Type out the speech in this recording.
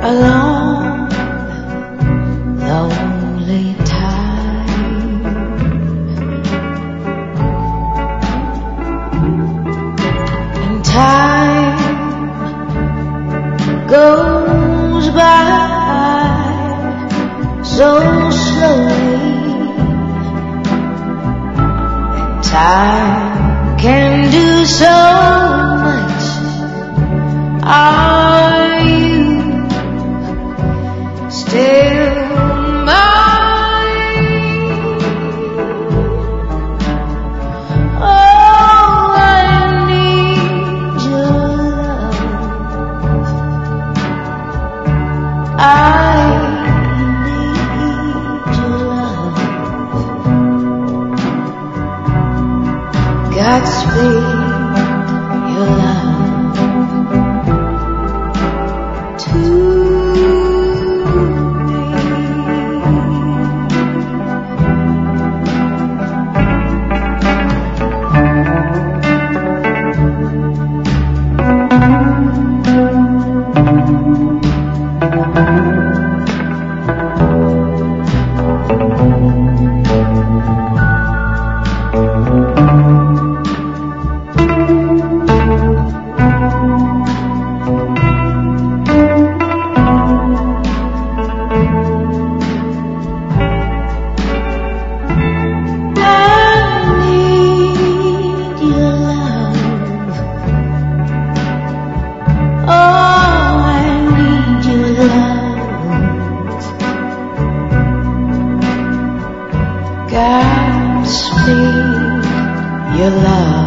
a long, lonely time. And time goes by so slowly. And time can do so much. Are you still mine? Oh, I need your love. I need your love. Godspeed, your love. Godspeed, your love.